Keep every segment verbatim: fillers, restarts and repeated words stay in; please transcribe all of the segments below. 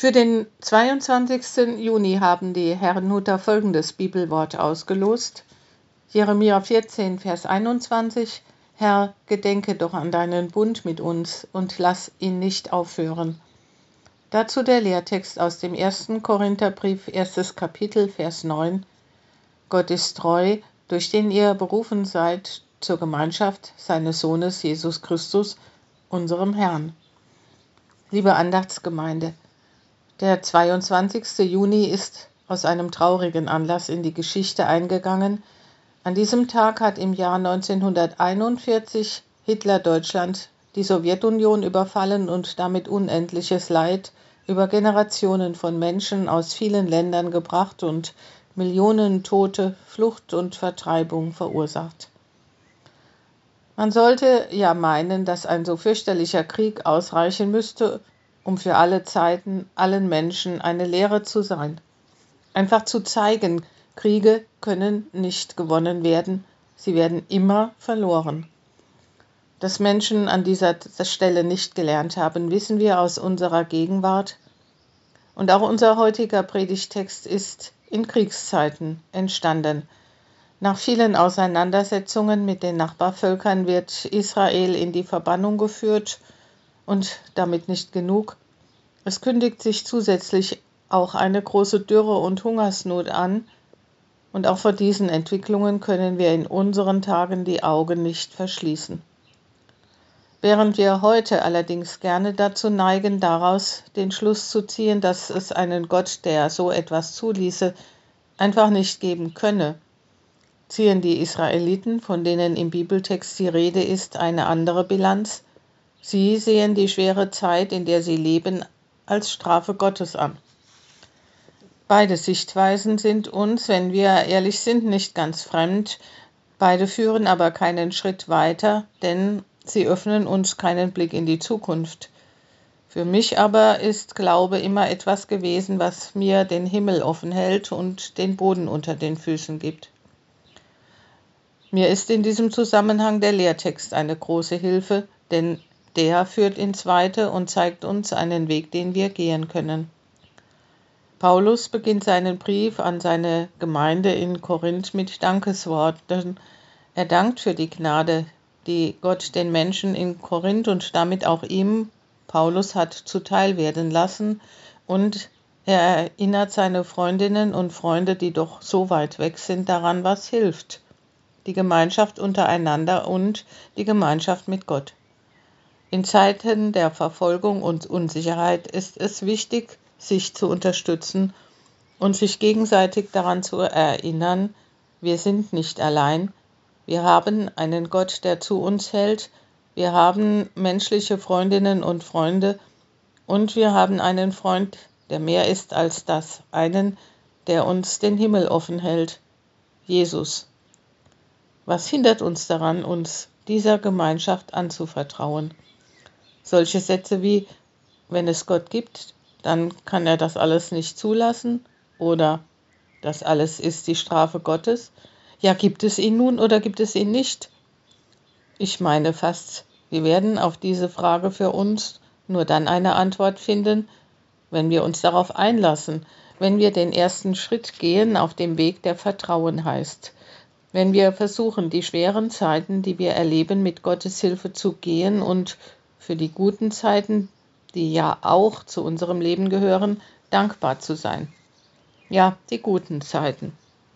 Für den zweiundzwanzigsten Juni haben die Herrnhuter folgendes Bibelwort ausgelost. Jeremia vierzehn, Vers einundzwanzig. Herr, gedenke doch an deinen Bund mit uns und lass ihn nicht aufhören. Dazu der Lehrtext aus dem ersten Korintherbrief, erstes Kapitel, Vers neun. Gott ist treu, durch den ihr berufen seid zur Gemeinschaft seines Sohnes Jesus Christus, unserem Herrn. Liebe Andachtsgemeinde, der zweiundzwanzigste Juni ist aus einem traurigen Anlass in die Geschichte eingegangen. An diesem Tag hat im Jahr neunzehnhunderteinundvierzig Hitler Deutschland, die Sowjetunion überfallen und damit unendliches Leid über Generationen von Menschen aus vielen Ländern gebracht und Millionen Tote, Flucht und Vertreibung verursacht. Man sollte ja meinen, dass ein so fürchterlicher Krieg ausreichen müsste, um für alle Zeiten, allen Menschen eine Lehre zu sein. Einfach zu zeigen, Kriege können nicht gewonnen werden, sie werden immer verloren. Dass Menschen an dieser Stelle nicht gelernt haben, wissen wir aus unserer Gegenwart. Und auch unser heutiger Predigtext ist in Kriegszeiten entstanden. Nach vielen Auseinandersetzungen mit den Nachbarvölkern wird Israel in die Verbannung geführt und damit nicht genug. Es kündigt sich zusätzlich auch eine große Dürre und Hungersnot an. Und auch vor diesen Entwicklungen können wir in unseren Tagen die Augen nicht verschließen. Während wir heute allerdings gerne dazu neigen, daraus den Schluss zu ziehen, dass es einen Gott, der so etwas zuließe, einfach nicht geben könne, ziehen die Israeliten, von denen im Bibeltext die Rede ist, eine andere Bilanz. Sie sehen die schwere Zeit, in der sie leben, als Strafe Gottes an. Beide Sichtweisen sind uns, wenn wir ehrlich sind, nicht ganz fremd. Beide führen aber keinen Schritt weiter, denn sie öffnen uns keinen Blick in die Zukunft. Für mich aber ist Glaube immer etwas gewesen, was mir den Himmel offen hält und den Boden unter den Füßen gibt. Mir ist in diesem Zusammenhang der Lehrtext eine große Hilfe, denn der führt ins Weite und zeigt uns einen Weg, den wir gehen können. Paulus beginnt seinen Brief an seine Gemeinde in Korinth mit Dankesworten. Er dankt für die Gnade, die Gott den Menschen in Korinth und damit auch ihm, Paulus, hat zuteil werden lassen, und er erinnert seine Freundinnen und Freunde, die doch so weit weg sind, daran, was hilft: die Gemeinschaft untereinander und die Gemeinschaft mit Gott. In Zeiten der Verfolgung und Unsicherheit ist es wichtig, sich zu unterstützen und sich gegenseitig daran zu erinnern, wir sind nicht allein, wir haben einen Gott, der zu uns hält, wir haben menschliche Freundinnen und Freunde und wir haben einen Freund, der mehr ist als das, einen, der uns den Himmel offen hält, Jesus. Was hindert uns daran, uns dieser Gemeinschaft anzuvertrauen? Solche Sätze wie, wenn es Gott gibt, dann kann er das alles nicht zulassen, oder das alles ist die Strafe Gottes. Ja, gibt es ihn nun oder gibt es ihn nicht? Ich meine fast, wir werden auf diese Frage für uns nur dann eine Antwort finden, wenn wir uns darauf einlassen, wenn wir den ersten Schritt gehen auf dem Weg, der Vertrauen heißt. Wenn wir versuchen, die schweren Zeiten, die wir erleben, mit Gottes Hilfe zu gehen und für die guten Zeiten, die ja auch zu unserem Leben gehören, dankbar zu sein. Ja, die guten Zeiten.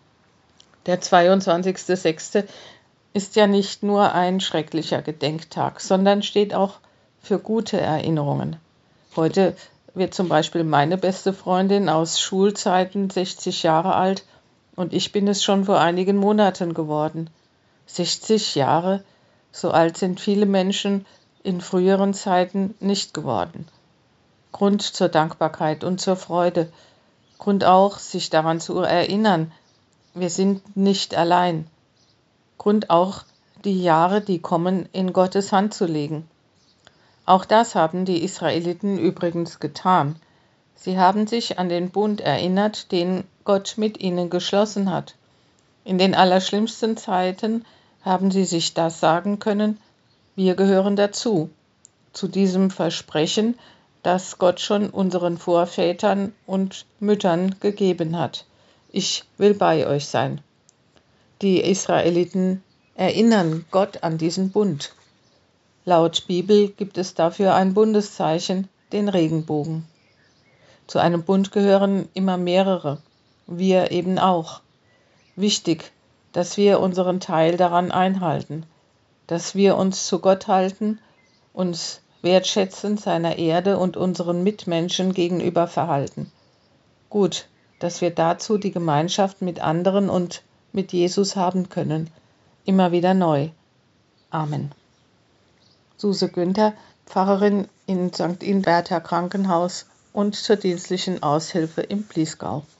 Der zweiundzwanzigster sechste ist ja nicht nur ein schrecklicher Gedenktag, sondern steht auch für gute Erinnerungen. Heute wird zum Beispiel meine beste Freundin aus Schulzeiten sechzig Jahre alt und ich bin es schon vor einigen Monaten geworden. sechzig Jahre, so alt sind viele Menschen in früheren Zeiten nicht geworden. Grund zur Dankbarkeit und zur Freude. Grund auch, sich daran zu erinnern, wir sind nicht allein. Grund auch, die Jahre, die kommen, in Gottes Hand zu legen. Auch das haben die Israeliten übrigens getan. Sie haben sich an den Bund erinnert, den Gott mit ihnen geschlossen hat. In den allerschlimmsten Zeiten haben sie sich das sagen können: Wir gehören dazu, zu diesem Versprechen, das Gott schon unseren Vorvätern und Müttern gegeben hat. Ich will bei euch sein. Die Israeliten erinnern Gott an diesen Bund. Laut Bibel gibt es dafür ein Bundeszeichen, den Regenbogen. Zu einem Bund gehören immer mehrere, wir eben auch. Wichtig, dass wir unseren Teil daran einhalten, dass wir uns zu Gott halten, uns wertschätzend seiner Erde und unseren Mitmenschen gegenüber verhalten. Gut, dass wir dazu die Gemeinschaft mit anderen und mit Jesus haben können, immer wieder neu. Amen. Suse Günther, Pfarrerin in Sankt Inberta Krankenhaus und zur dienstlichen Aushilfe im Bliesgau.